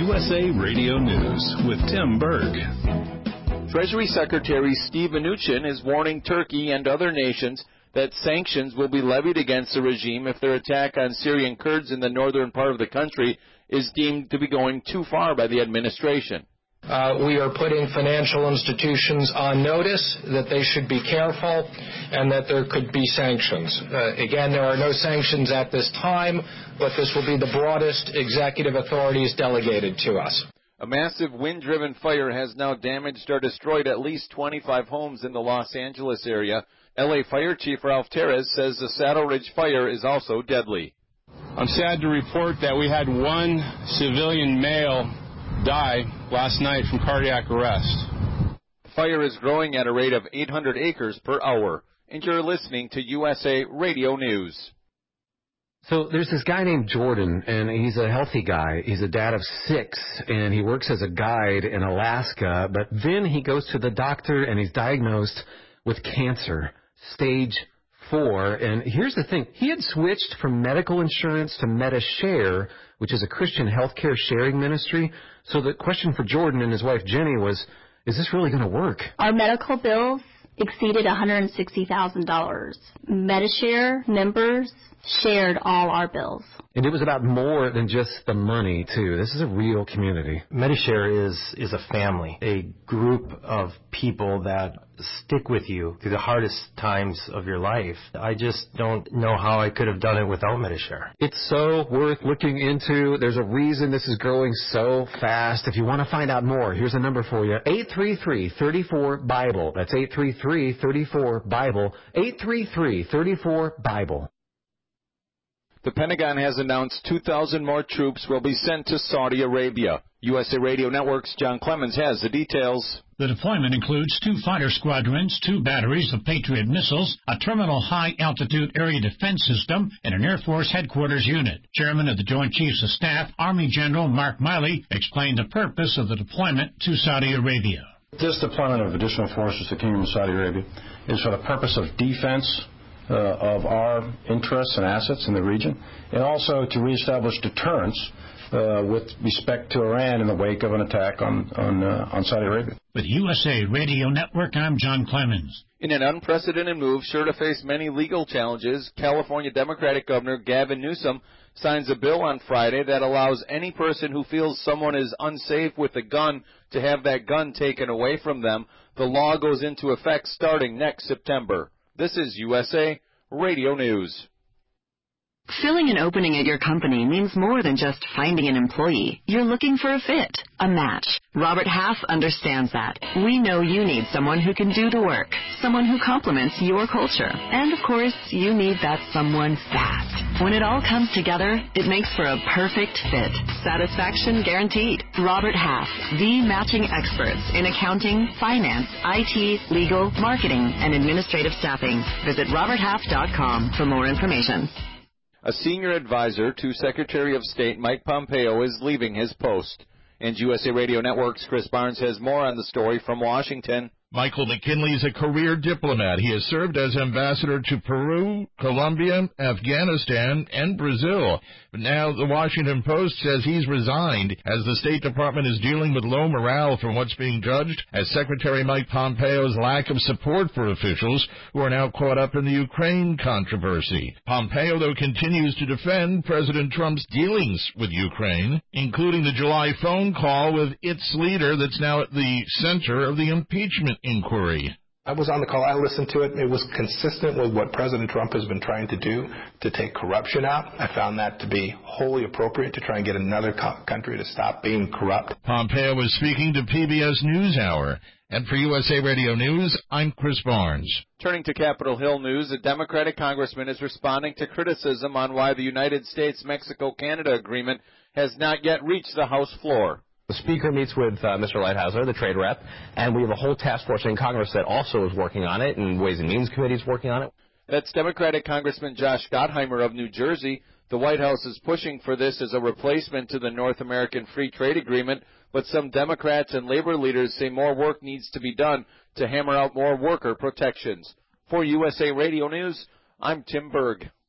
USA Radio News with Tim Berg. Treasury Secretary Steve Mnuchin is warning Turkey and other nations that sanctions will be levied against the regime if their attack on Syrian Kurds in the northern part of the country is deemed to be going too far by the administration. We are putting financial institutions on notice that they should be careful and that there could be sanctions. Again, there are no sanctions at this time, but this will be the broadest executive authorities delegated to us. A massive wind-driven fire has now damaged or destroyed at least 25 homes in the Los Angeles area. L.A. Fire Chief Ralph Terez says the Saddle Ridge fire is also deadly. I'm sad to report that we had one civilian male die last night from cardiac arrest. The fire is growing at a rate of 800 acres per hour. And you're listening to USA Radio News. So there's this guy named Jordan, and he's a healthy guy. He's a dad of 6, and he works as a guide in Alaska. But then he goes to the doctor, and he's diagnosed with cancer, stage 4. And here's the thing. He had switched from medical insurance to MediShare, which is a Christian healthcare sharing ministry. So the question for Jordan and his wife Jenny was, is this really going to work? Our medical bills exceeded $160,000. MediShare members shared all our bills. And it was about more than just the money, too. This is a real community. MediShare is a family, a group of people that stick with you through the hardest times of your life. I just don't know how I could have done it without MediShare. It's so worth looking into. There's a reason this is growing so fast. If you want to find out more, here's a number for you, 833-34-BIBLE. That's 833-34-BIBLE, 833-34-BIBLE. The Pentagon has announced 2,000 more troops will be sent to Saudi Arabia. USA Radio Network's John Clemens has the details. The deployment includes 2 fighter squadrons, 2 batteries of Patriot missiles, a terminal high-altitude area defense system, and an Air Force headquarters unit. Chairman of the Joint Chiefs of Staff, Army General Mark Miley, explained the purpose of the deployment to Saudi Arabia. This deployment of additional forces to the Kingdom of Saudi Arabia is for the purpose of defense of our interests and assets in the region, and also to reestablish deterrence with respect to Iran in the wake of an attack on Saudi Arabia. With USA Radio Network, I'm John Clemens. In an unprecedented move sure to face many legal challenges, California Democratic Governor Gavin Newsom signs a bill on Friday that allows any person who feels someone is unsafe with a gun to have that gun taken away from them. The law goes into effect starting next September. This is USA Radio News. Filling an opening at your company means more than just finding an employee. You're looking for a fit, a match. Robert Half understands that. We know you need someone who can do the work, someone who complements your culture. And, of course, you need that someone fast. When it all comes together, it makes for a perfect fit. Satisfaction guaranteed. Robert Half, the matching experts in accounting, finance, IT, legal, marketing, and administrative staffing. Visit roberthalf.com for more information. A senior advisor to Secretary of State Mike Pompeo is leaving his post. And USA Radio Network's Chris Barnes has more on the story from Washington. Michael McKinley is a career diplomat. He has served as ambassador to Peru, Colombia, Afghanistan, and Brazil. But now the Washington Post says he's resigned as the State Department is dealing with low morale from what's being judged as Secretary Mike Pompeo's lack of support for officials who are now caught up in the Ukraine controversy. Pompeo, though, continues to defend President Trump's dealings with Ukraine, including the July phone call with its leader that's now at the center of the impeachment inquiry. I was on the call. I listened to it. It was consistent with what President Trump has been trying to do to take corruption out. I found that to be wholly appropriate to try and get another country to stop being corrupt. Pompeo was speaking to PBS NewsHour. And for USA Radio News, I'm Chris Barnes. Turning to Capitol Hill news, a Democratic congressman is responding to criticism on why the United States-Mexico-Canada agreement has not yet reached the House floor. The Speaker meets with Mr. Lighthouser, the trade rep, and we have a whole task force in Congress that also is working on it, and Ways and Means Committee is working on it. That's Democratic Congressman Josh Gottheimer of New Jersey. The White House is pushing for this as a replacement to the North American Free Trade Agreement, but some Democrats and labor leaders say more work needs to be done to hammer out more worker protections. For USA Radio News, I'm Tim Berg.